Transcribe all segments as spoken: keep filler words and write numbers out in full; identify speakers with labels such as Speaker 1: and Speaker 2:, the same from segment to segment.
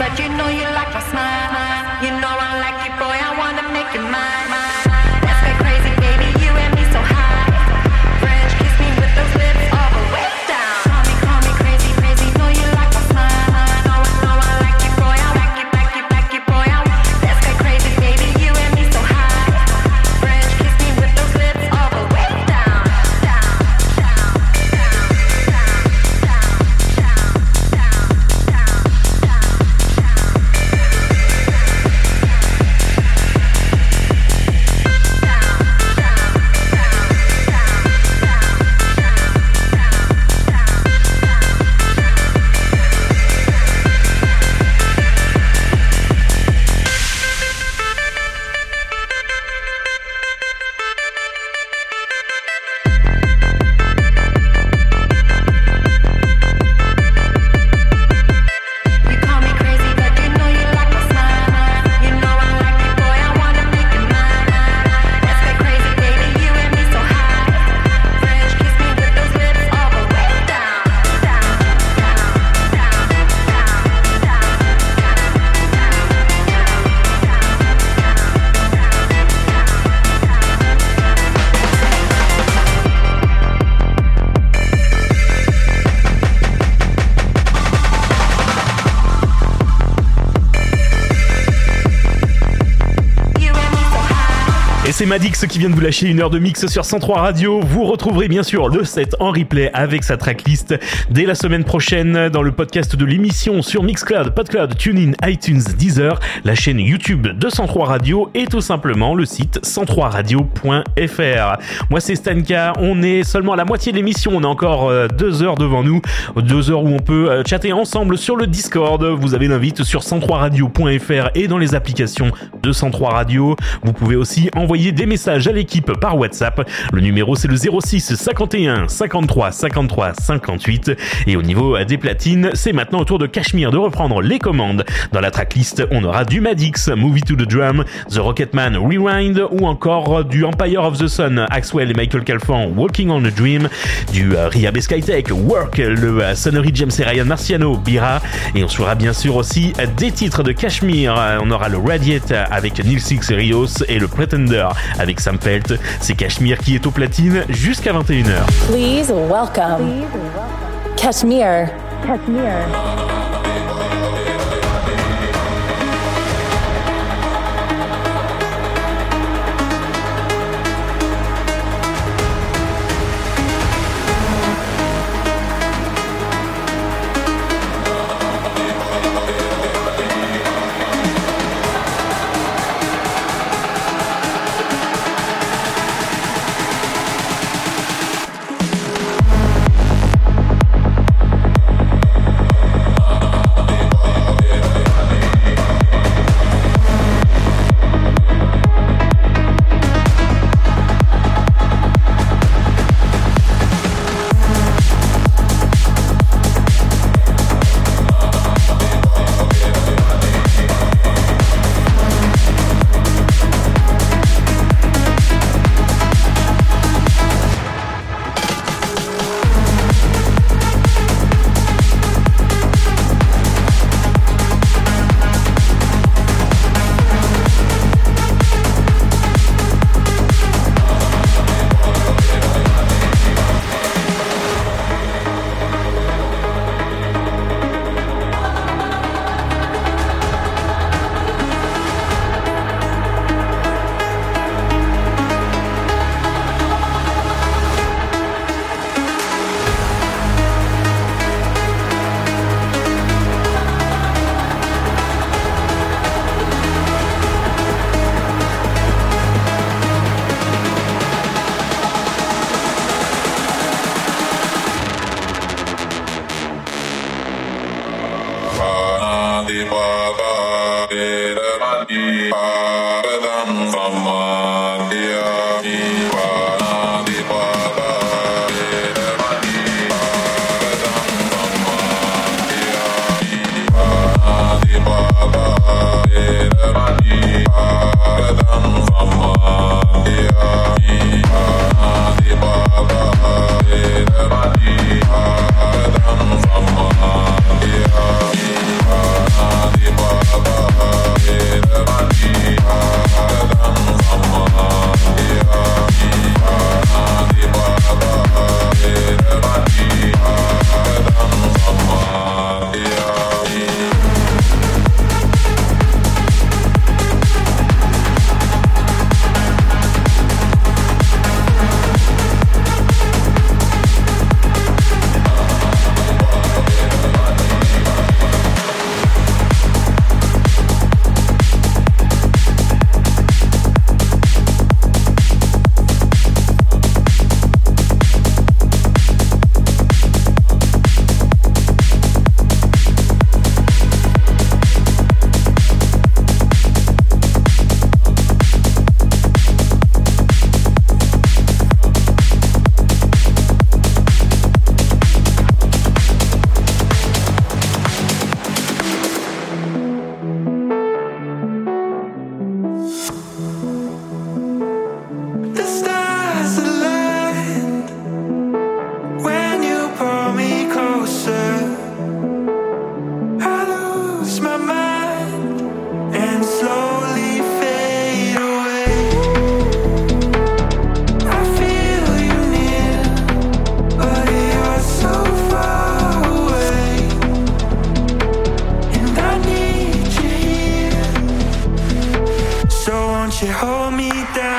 Speaker 1: but you know you like my smile. You know I like you, boy, I wanna make you mine. Let's get crazy, baby, you and me so high. French kiss me with those lips all the way down. Call me, call me crazy, crazy, know you like my smile. Know I, know I like you, boy, I like you, like you, like you, boy, I let's get crazy, baby, you and me so high. French kiss me with those lips all the way down. Down, down, down, down, down, down, down,
Speaker 2: C'est Madix qui vient de vous lâcher une heure de mix sur cent trois Radio. Vous retrouverez bien sûr le set en replay avec sa tracklist dès la semaine prochaine dans le podcast de l'émission sur Mixcloud, Podcloud, TuneIn, iTunes, Deezer, la chaîne YouTube de cent trois Radio et tout simplement le site cent trois radio point f r. Moi c'est Stanka, on est seulement à la moitié de l'émission, on a encore deux heures devant nous, deux heures où on peut chatter ensemble sur le Discord. Vous avez l'invite sur cent trois radio point f r et dans les applications de cent trois Radio. Vous pouvez aussi envoyer des messages à l'équipe par WhatsApp. Le numéro c'est le zéro six cinquante et un cinquante-trois cinquante-trois cinquante-huit et au niveau des platines, c'est maintenant au tour de Cachemire de reprendre les commandes. Dans la tracklist, on aura du Madix, Movie to the Drum, The Rocketman, Rewind ou encore du Empire of the Sun, Axwell et Michael Calfan, Walking on a Dream, du uh, Rehab et Skytech, Work, le uh, Sonnery James et Ryan Marciano, Bira, et on suivra bien sûr aussi uh, des titres de Cachemire. Uh, on aura le Radiate avec Neil Six et Rios et le Pretender avec Sam Felt. C'est Cachemire qui est au platine jusqu'à vingt et une heures.
Speaker 3: Please welcome Cachemire. Cachemire.
Speaker 4: Bye. lose my mind and slowly fade away. I feel you near, but you're so far away, and I need you here. So won't you hold me down?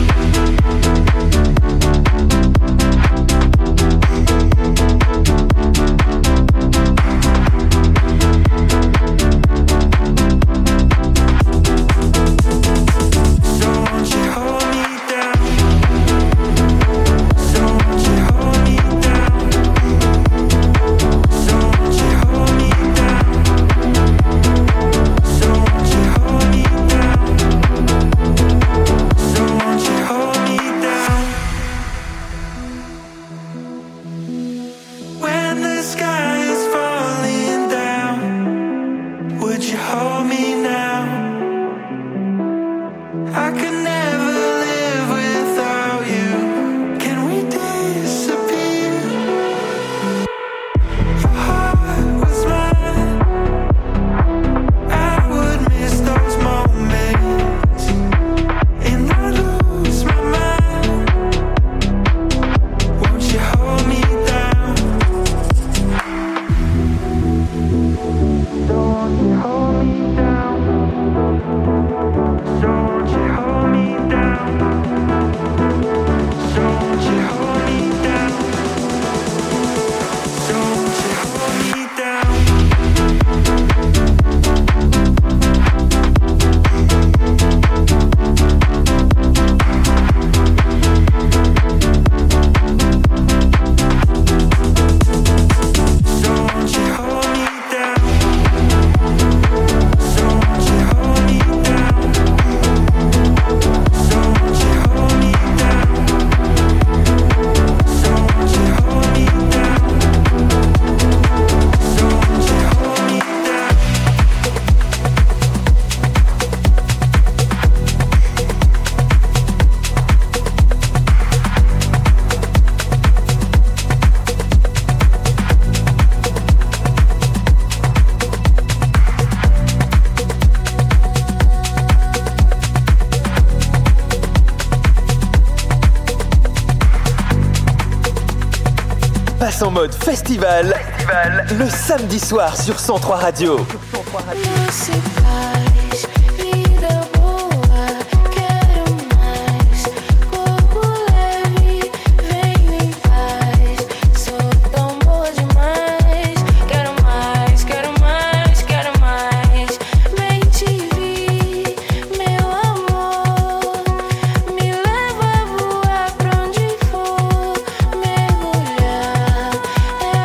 Speaker 5: Passe en mode festival, festival le samedi soir sur cent trois Radio.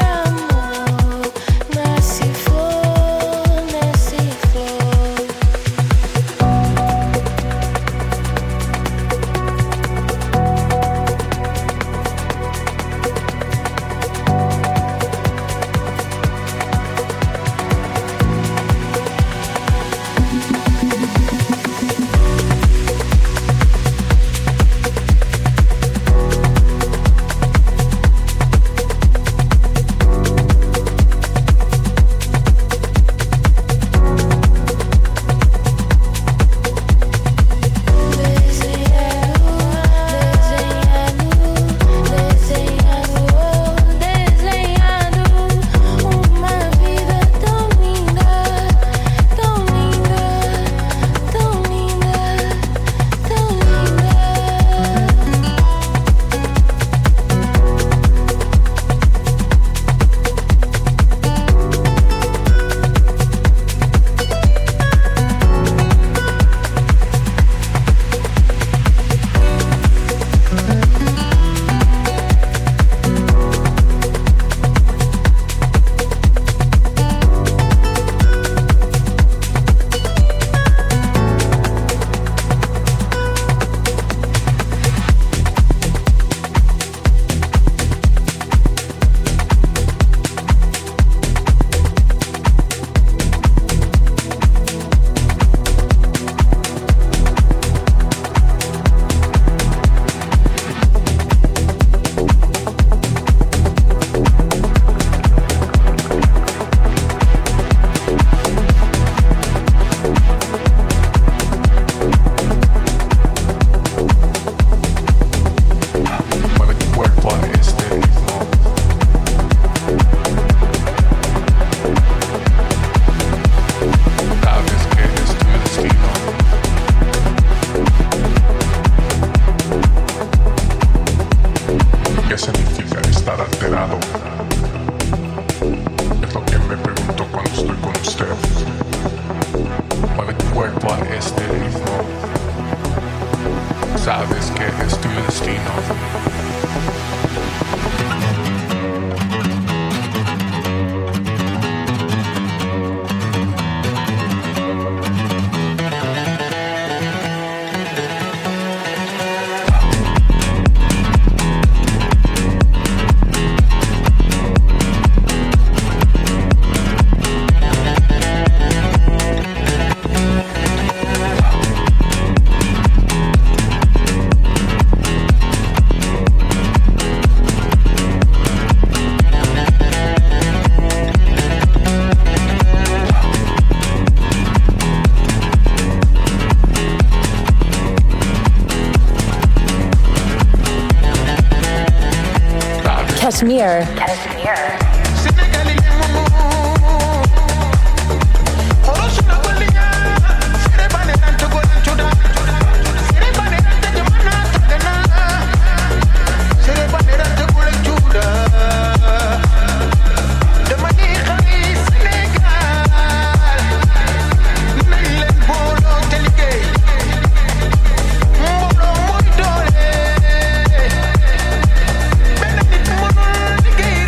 Speaker 6: Nasce flor, nasce flor.
Speaker 3: Kashmir. Kashmir.
Speaker 6: Benedict Mono,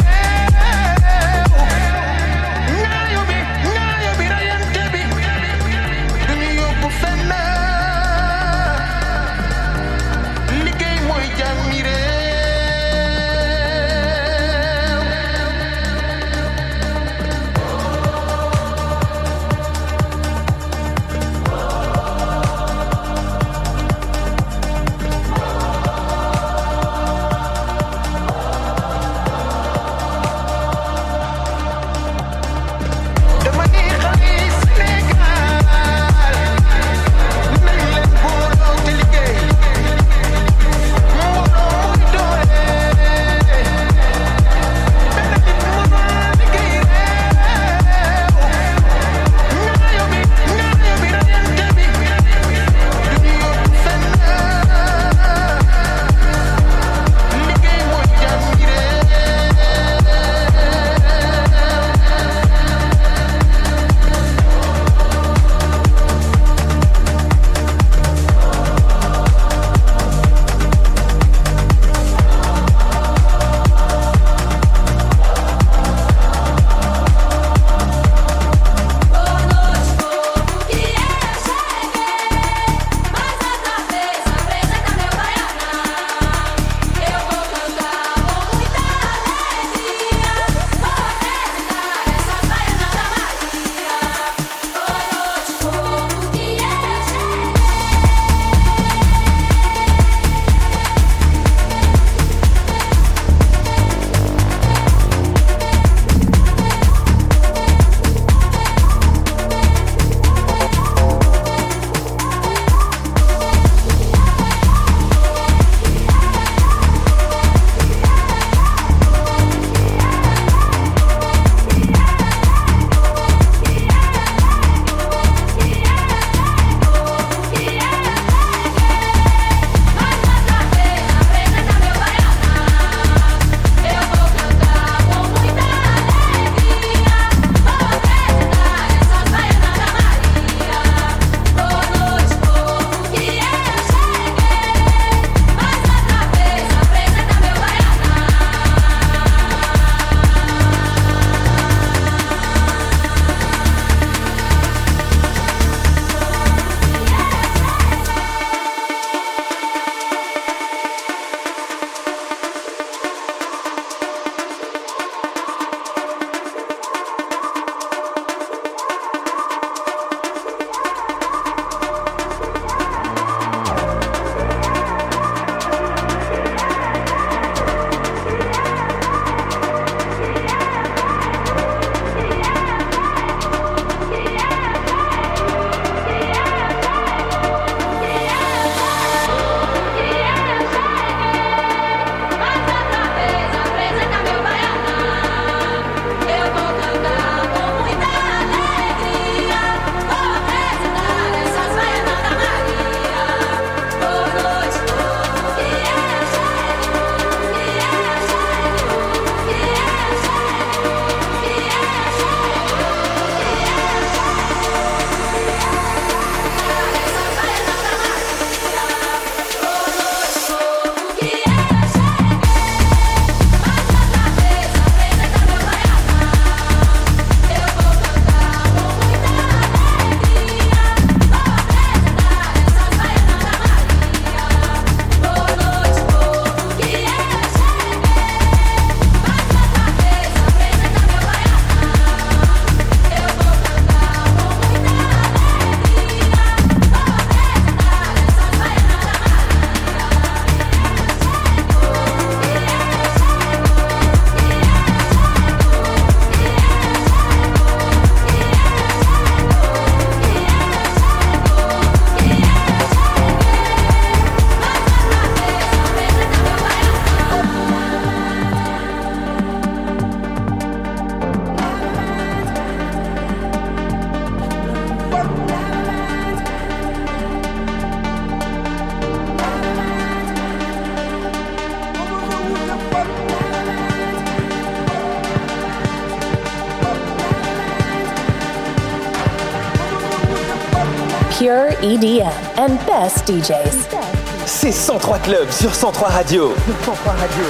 Speaker 3: pure E D M and best D Js.
Speaker 5: C'est cent trois Club sur cent trois Radio. cent trois Radio.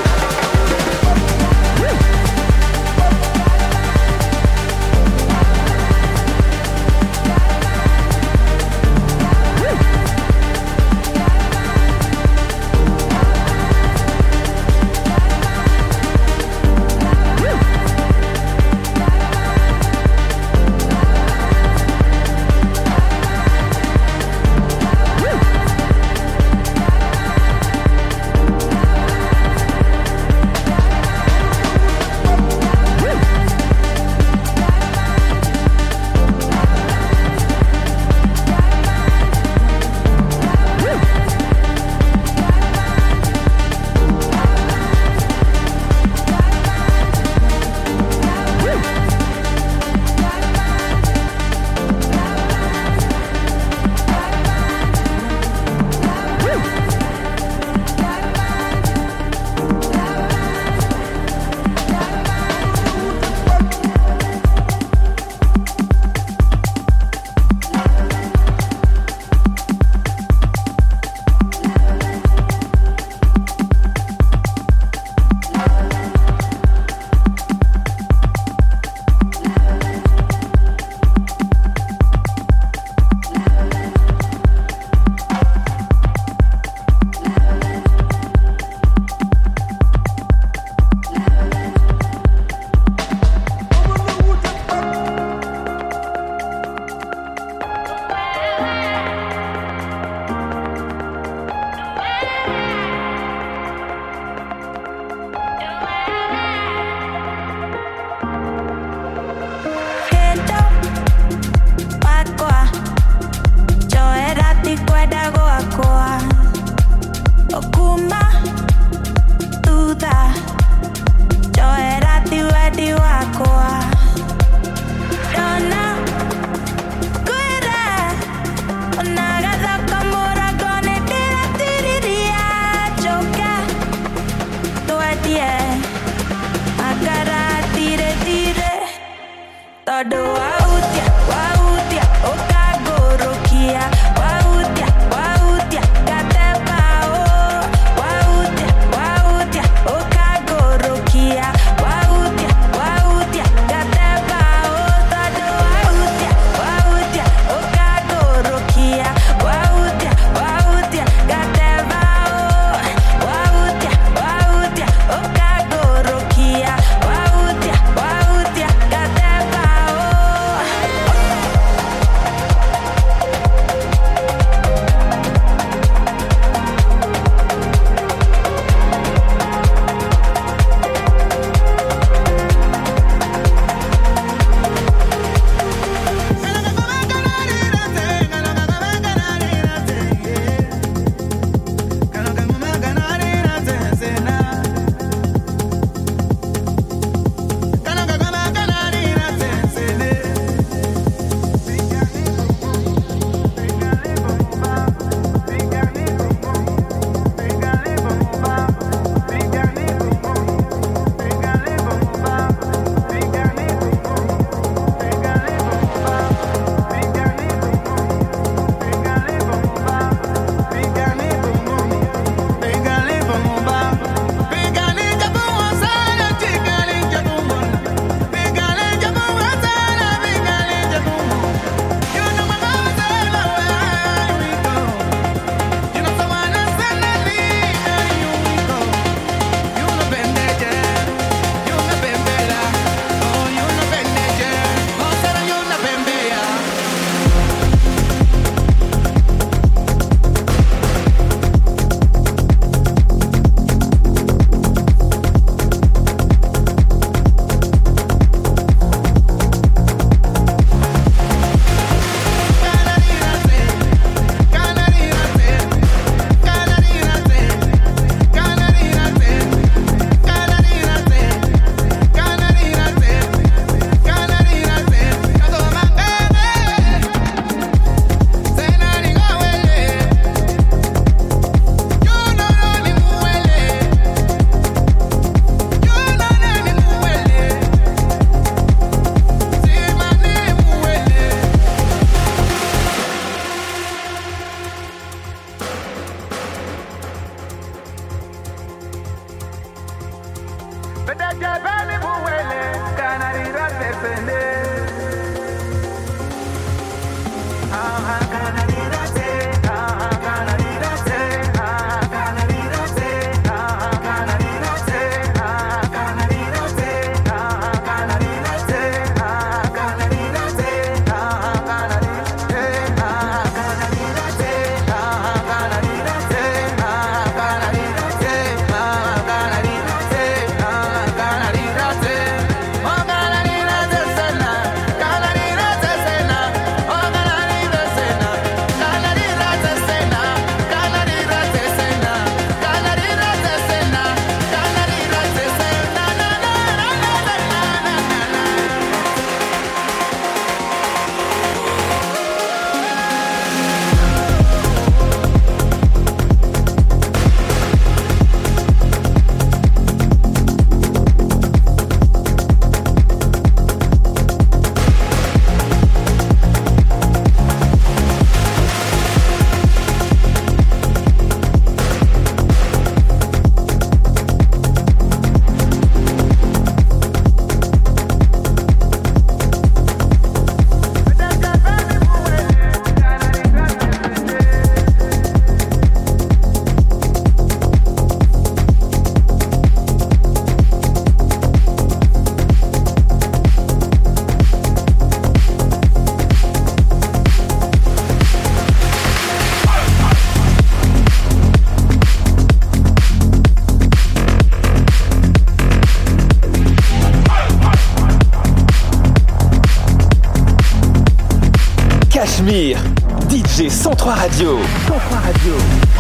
Speaker 5: Cachemire, D J cent trois Radio. cent trois Radio.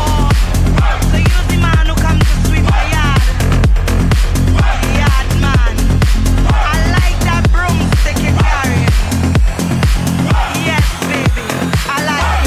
Speaker 6: So you're the man who comes to sweep my yard. Yard man. I like that broomstick you carry. Yes, baby. I like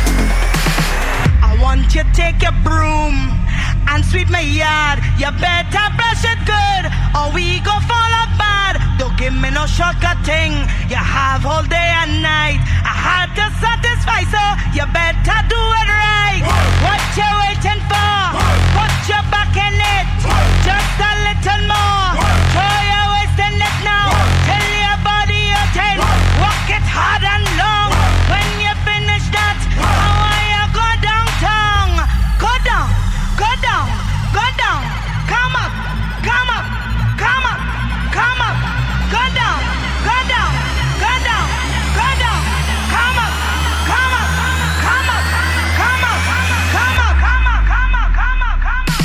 Speaker 6: it. I want you to take your broom and sweep my yard. You better brush it good or we go fall apart. Don't give me no shortcut thing. You have all day and night. I had to satisfy, so you better do it right. What you waiting for? Put your back in it. Just a little more. Throw your waist in it now. Tell your body you're ten. Walk it hard and long. When you finish that, I want you go downtown. Go down, go down, go down. Come up, come up, come up, come up. Go down, go down, go down, go down. Come up, come up, come up, come up, come up, come up, come up, come up, come up.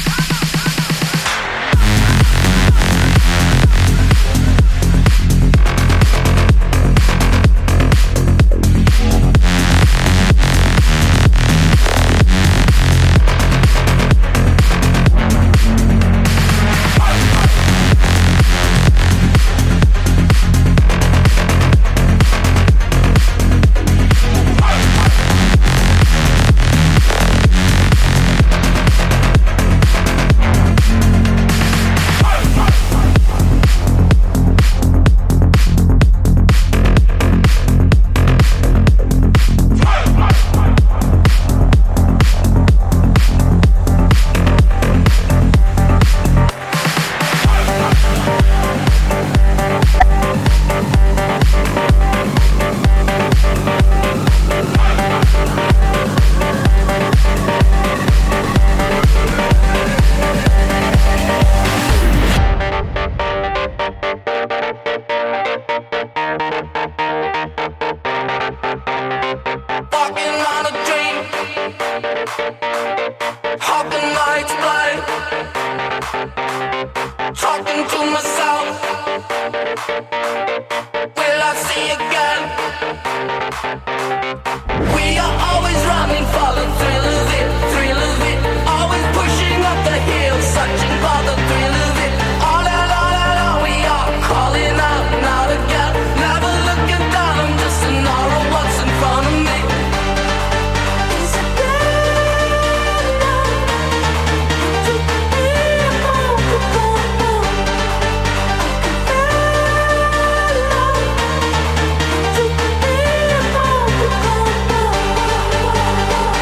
Speaker 7: Thank you.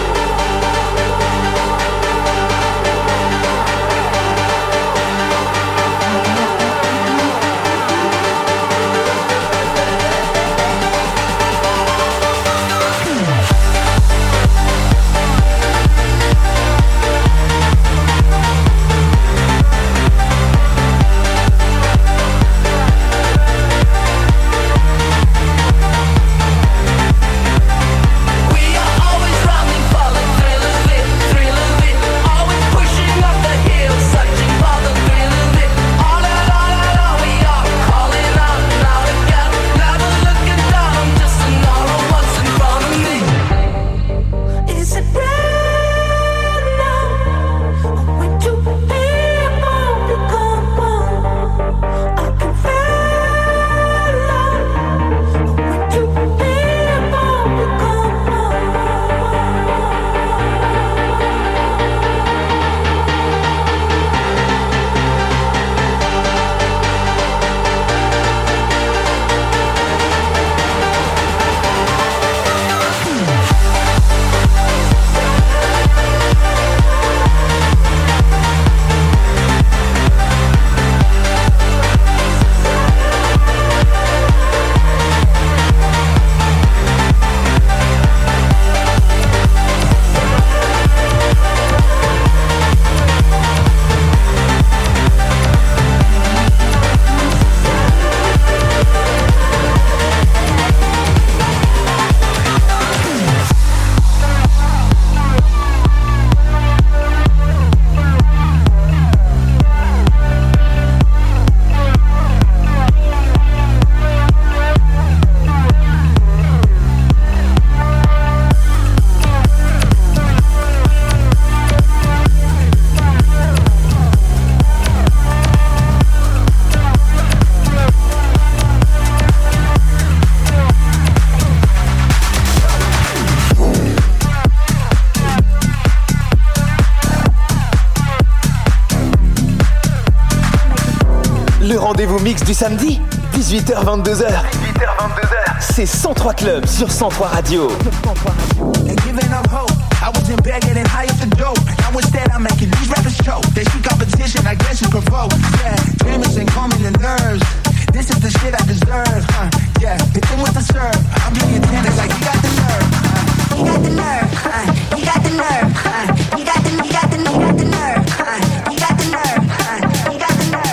Speaker 5: rendez-vous mix du samedi, dix-huit heures vingt-deux heures. dix-huit heures vingt-deux heures. C'est cent trois Club sur cent trois Radio.
Speaker 7: And giving up hope, I was in bed getting high off the dope. Now instead I'm making these rappers choke. They see competition, I guess you provoke. Yeah, dreamers and calming the nerves. This is the shit I deserve. Uh, yeah, hit them with the serve. I'm playing tennis like you got the nerve. Uh, you got the nerve. Uh, you got the nerve. Uh, you got the, you got the, you got the nerve. Uh, you got the nerve. Uh, you got the nerve.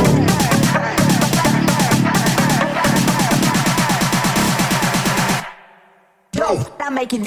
Speaker 7: Yo, I'm making.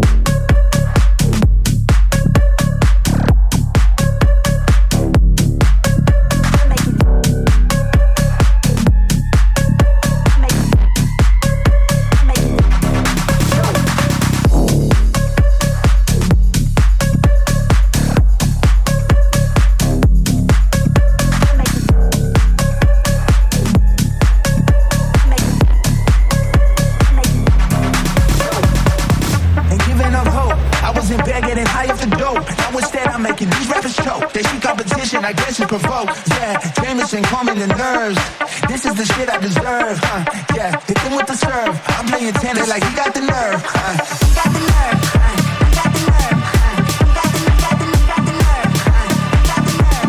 Speaker 7: I guess you provoke, yeah. Jameson, calming the nerves. This is the shit I deserve, uh, yeah. Hit them with the serve. I'm playing tennis like he got the nerve. Uh, he got the nerve. Uh, he got the nerve. Uh, he got the, he got the, he got the nerve. Uh, he got the nerve.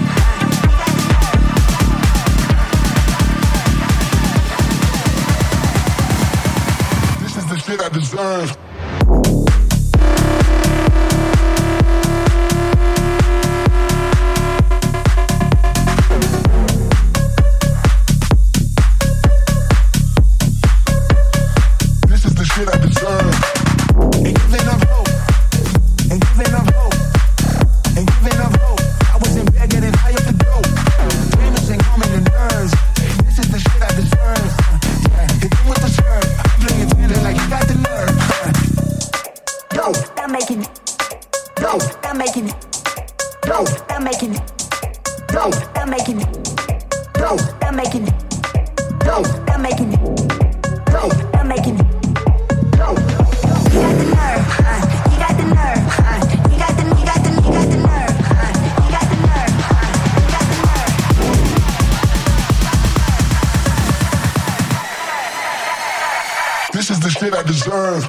Speaker 7: Uh, he got the nerve. This is the shit I deserve. This is the shit I deserve.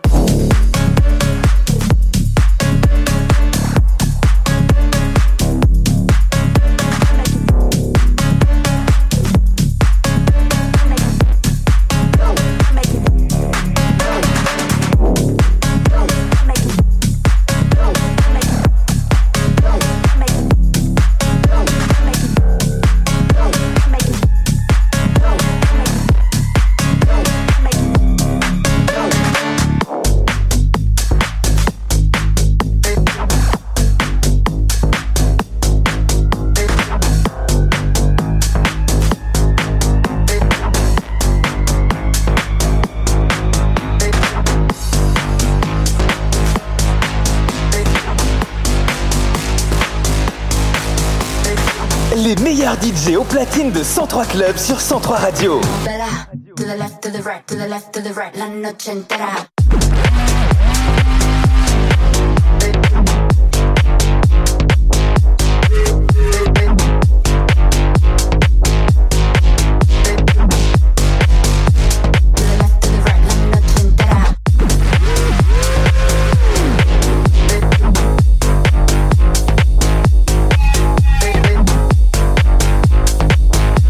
Speaker 5: Les meilleurs D J au platine de cent trois Club sur cent trois Radio.
Speaker 8: To the left, to the right, to the left, to the right, la noche entera.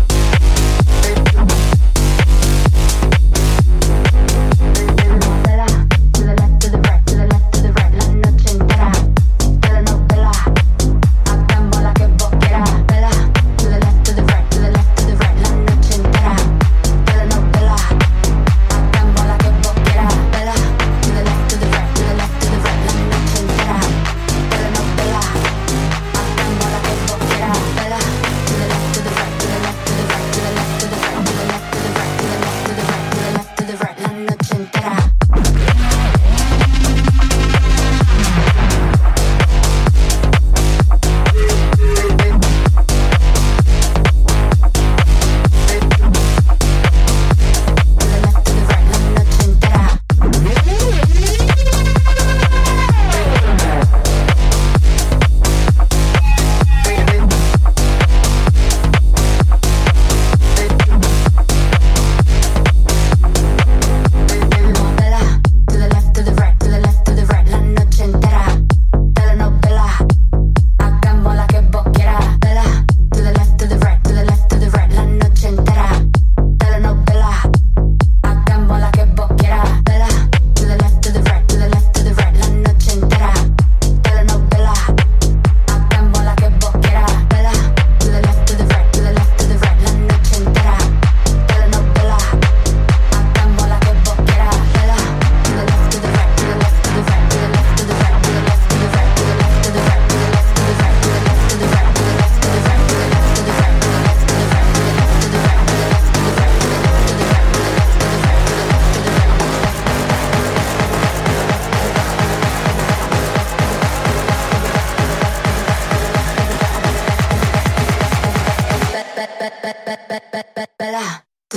Speaker 9: Better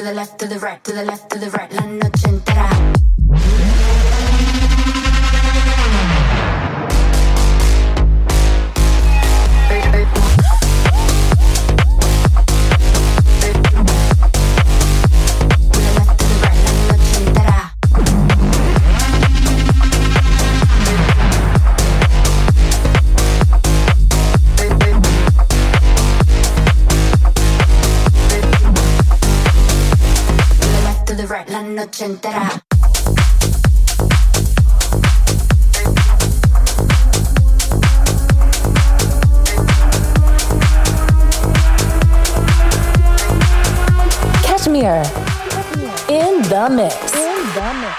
Speaker 8: the left, to the right, to the left, to the right, la noche entera. La noche entera.
Speaker 3: Kashmir in the mix. In the mix.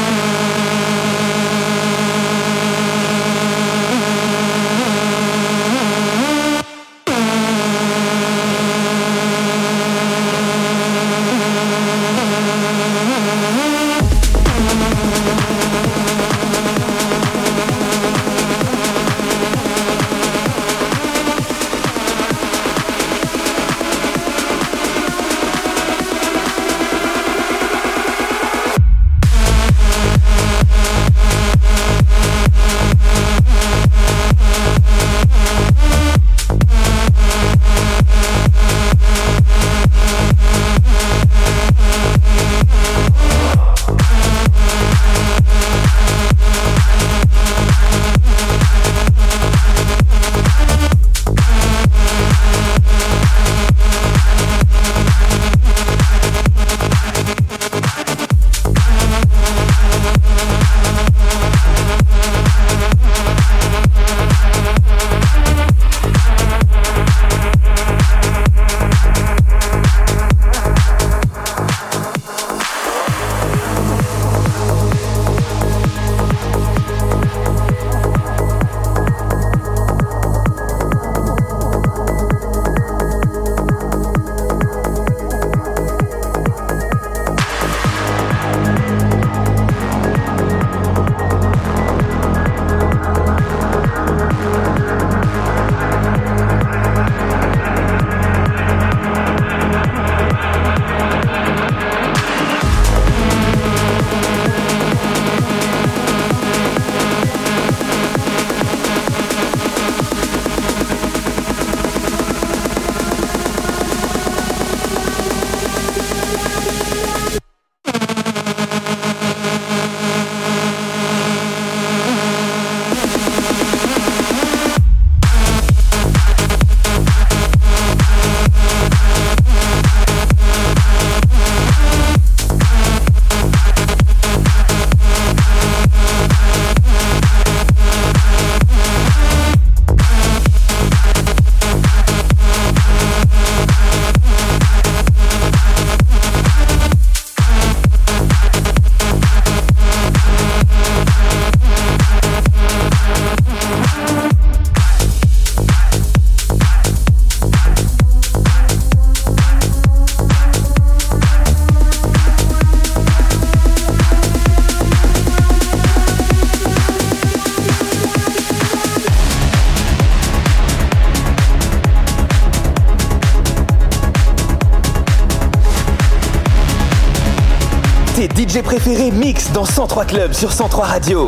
Speaker 5: Tes D J préférés mix dans cent trois Club sur cent trois Radio.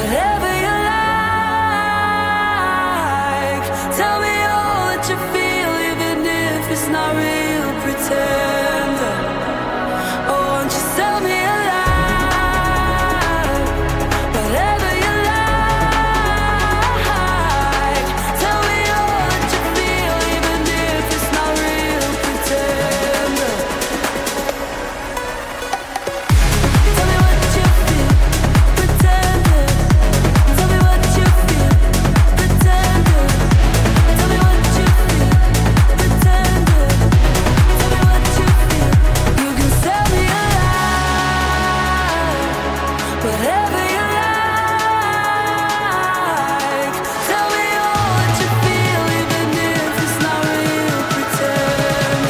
Speaker 3: whatever you like. Tell me all that you feel, even if it's not real. Pretend. Oh, won't you tell me a lie? Whatever you like. Tell me all that you feel, even if it's not real. Pretend. Tell me what you feel. Pretend. Tell me what you feel. Pretend. Tell me what you feel. Pretend. Tell me what you feel. You can tell me a lie. Whatever you like. Tell me all that you feel, even if it's not real. Pretend.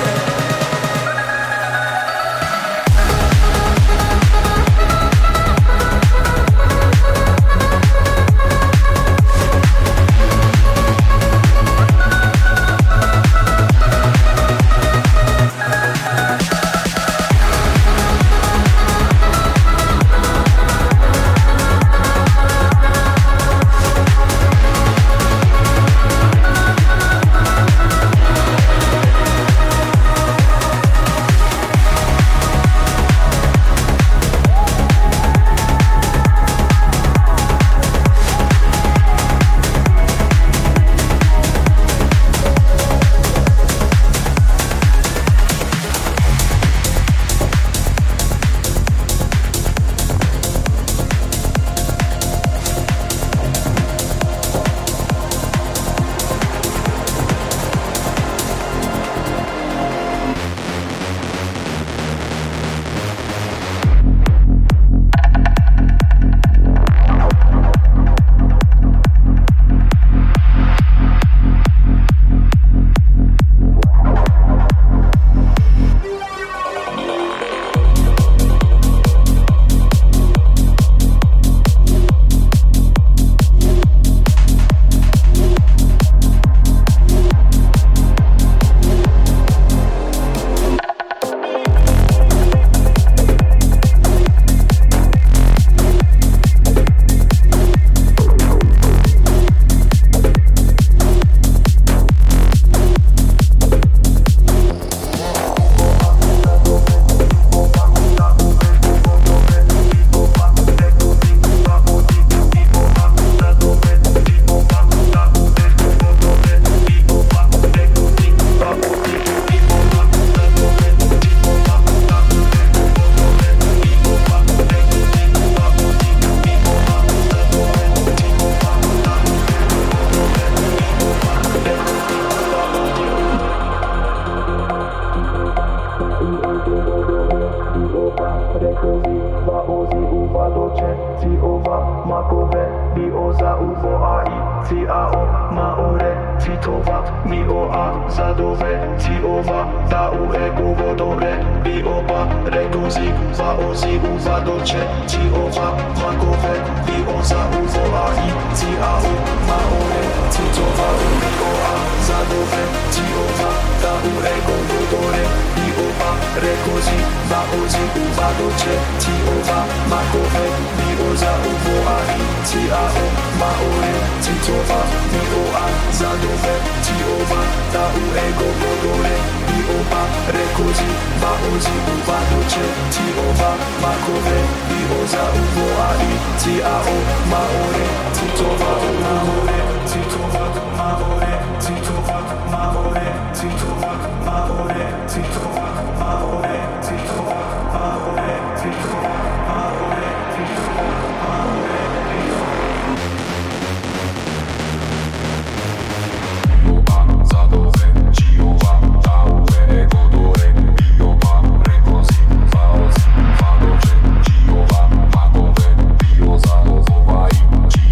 Speaker 9: Vai,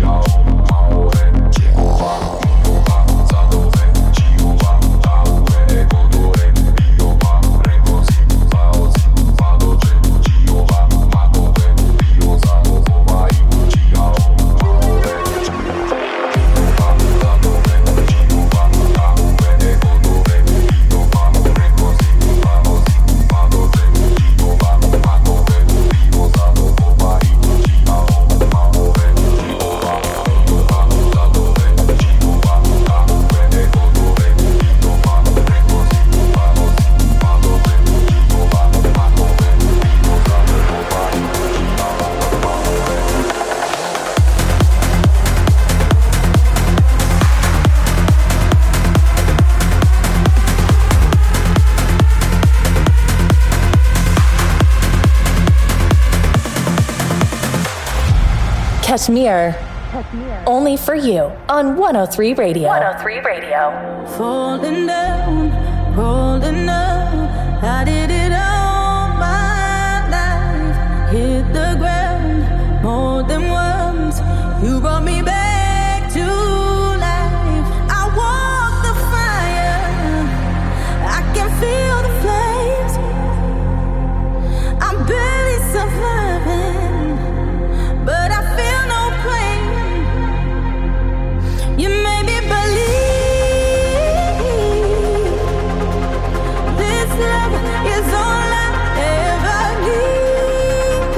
Speaker 9: Kashmir. Only for you on one oh three Radio. one oh three Radio.
Speaker 3: Falling down, rolling up. I did it all my life. Hit the ground more than once. You brought me back to life. I walk the fire. I can feel the flames. I'm barely surviving, but I feel no pain. You made me believe this love is all I ever need.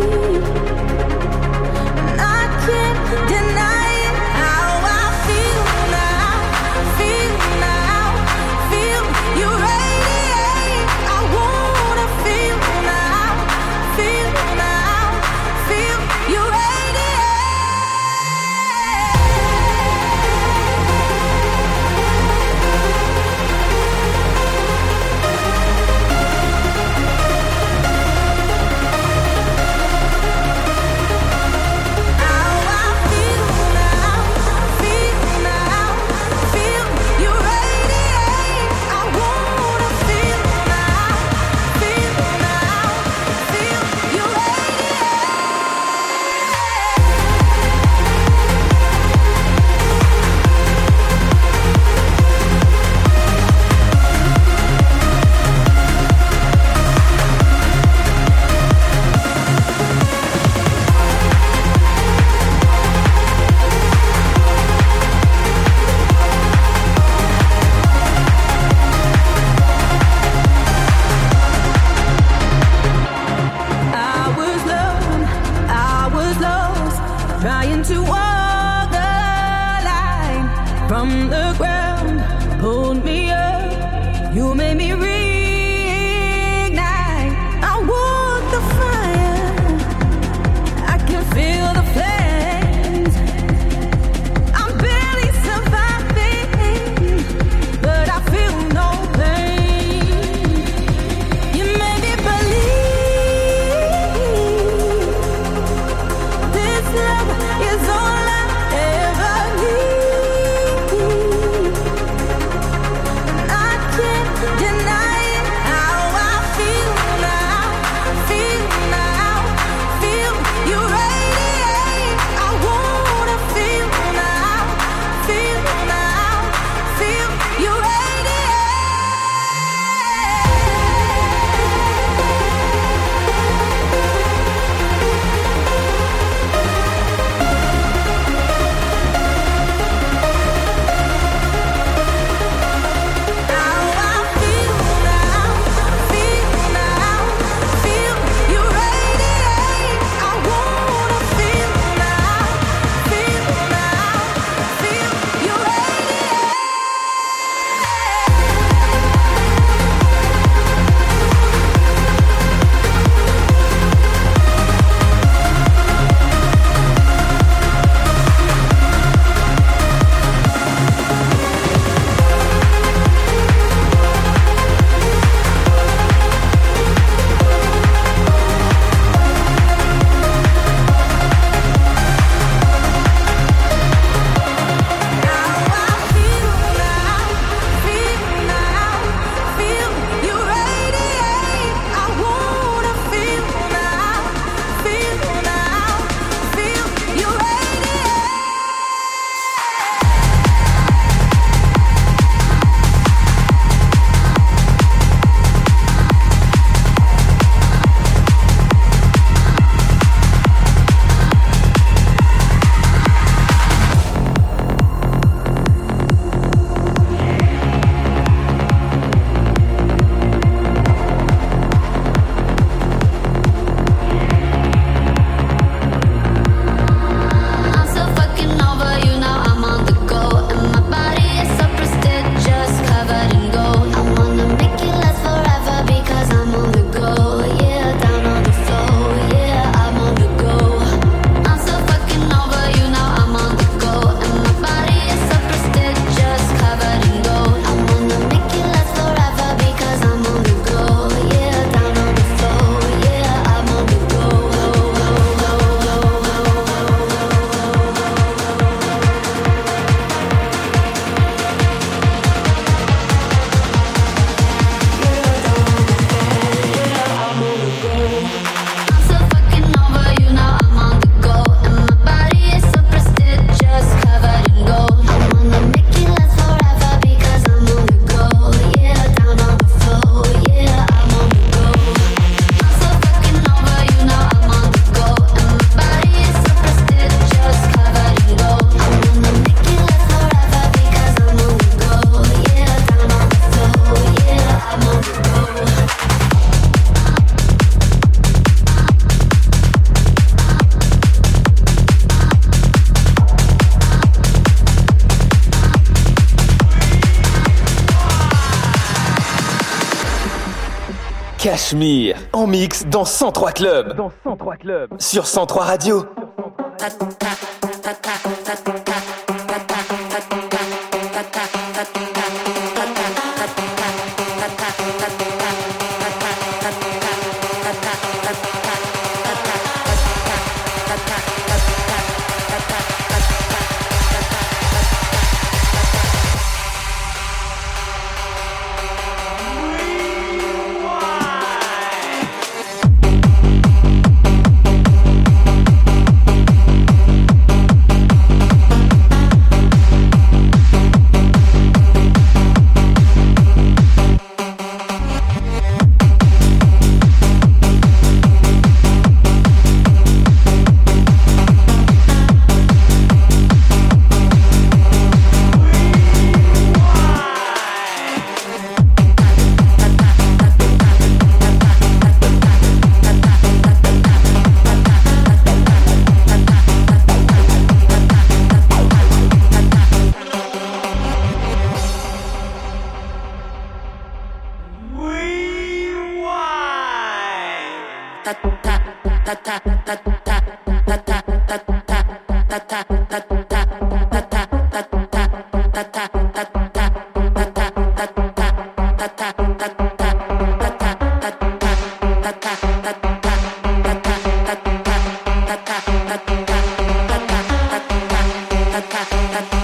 Speaker 3: And I can't deny it. How I feel now, feel now, feel you radiate. I wanna feel now, feel now, feel you radiate. Trying to walk the line from the ground, pulled me up. You made me reignite. I walk the fire. I can feel the flames. I'm barely surviving, but I feel no pain. You made me believe this love is all I ever need.
Speaker 5: Cachemire, en mix dans cent trois Club. Dans cent trois Club. Sur cent trois Radio.
Speaker 1: Ta ta ta